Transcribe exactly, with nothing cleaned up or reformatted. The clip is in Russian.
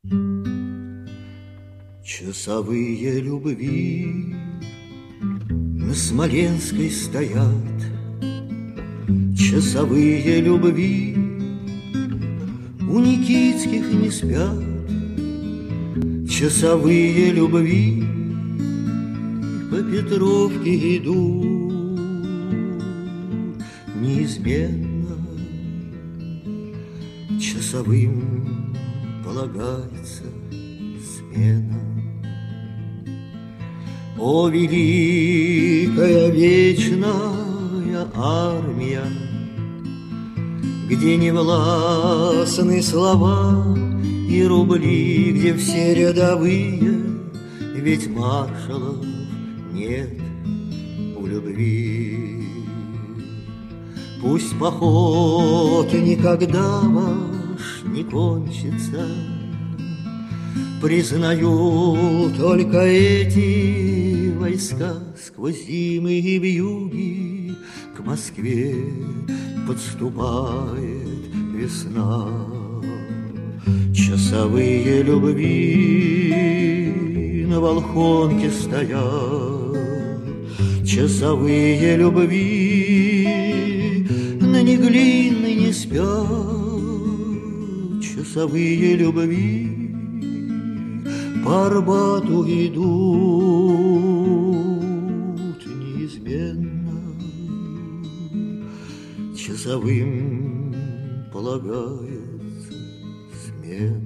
Часовые любви на Смоленской стоят, часовые любви у Никитских не спят, часовые любви по Петровке идут неизменно. Часовым полагается смена. О, великая вечная армия, где не властны слова и рубли, где все рядовые, ведь маршалов нет в любви. Пусть поход никогда ваш не кончится, признаю только эти войска сквозь зимы и вьюги к Москве подступает весна. Часовые любви на Волхонке стоят, часовые любви на Неглинной не спят, часовые любви по Арбату идут неизменно. Часовым полагается смена.